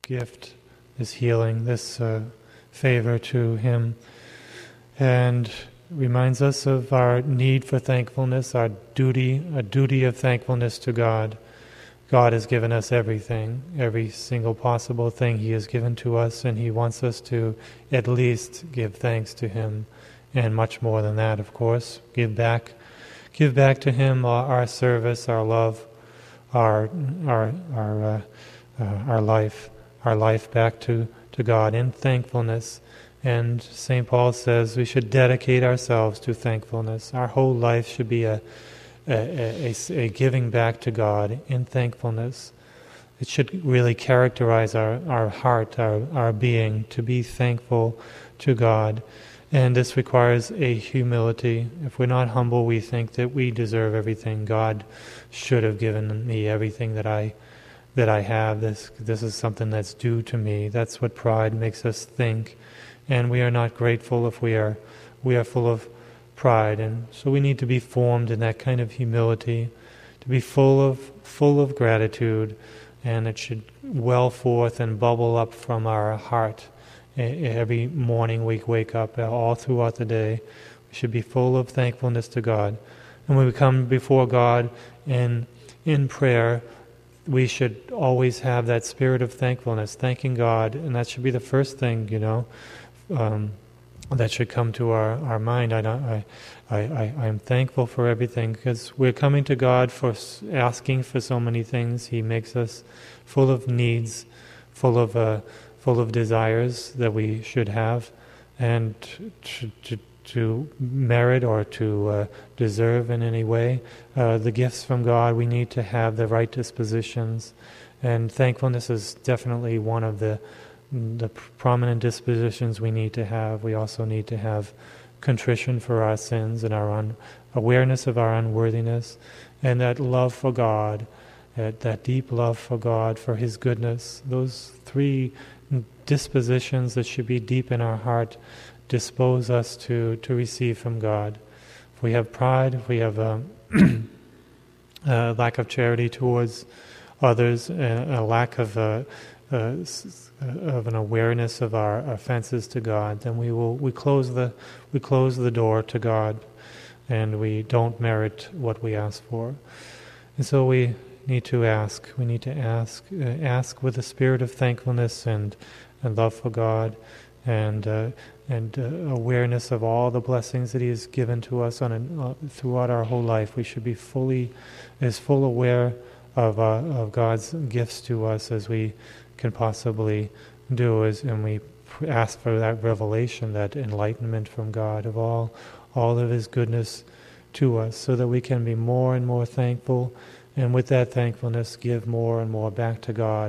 gift, this healing, this favor to Him, and reminds us of our need for thankfulness, our duty, a duty of thankfulness to God. God has given us everything, every single possible thing He has given to us, and He wants us to at least give thanks to Him, and much more than that, of course. Give back to Him our service, our love, our life back to God in thankfulness. And St. Paul says we should dedicate ourselves to thankfulness. Our whole life should be a giving back to God in thankfulness. It should really characterize our heart, our being, to be thankful to God. And this requires a humility. If we're not humble, we think that we deserve everything. God should have given me everything that I have. This is something that's due to me. That's what pride makes us think. And we are not grateful if we are full of pride. And so we need to be formed in that kind of humility, to be full of gratitude, and it should well forth and bubble up from our heart. Every morning we wake up, all throughout the day, we should be full of thankfulness to God. And when we come before God in prayer, we should always have that spirit of thankfulness, thanking God, and that should be the first thing, that should come to our mind. I'm thankful for everything, because we're coming to God for asking for so many things. He makes us full of needs, full of desires that we should have, and to merit or to deserve in any way the gifts from God, we need to have the right dispositions, and thankfulness is definitely one of the prominent dispositions we need to have. We also need to have contrition for our sins and our awareness of our unworthiness, and that love for God, that deep love for God, for His goodness. Those three dispositions that should be deep in our heart dispose us to receive from God. If we have pride, if we have a lack of charity towards others, a lack of an awareness of our offenses to God, then we close the door to God, and we don't merit what we ask for. And so we need to ask. We need to ask with a spirit of thankfulness and love for God, and awareness of all the blessings that He has given to us throughout our whole life. We should be full aware of God's gifts to us as we can possibly do, and we ask for that revelation, that enlightenment from God of all of His goodness to us, so that we can be more and more thankful, and with that thankfulness give more and more back to God.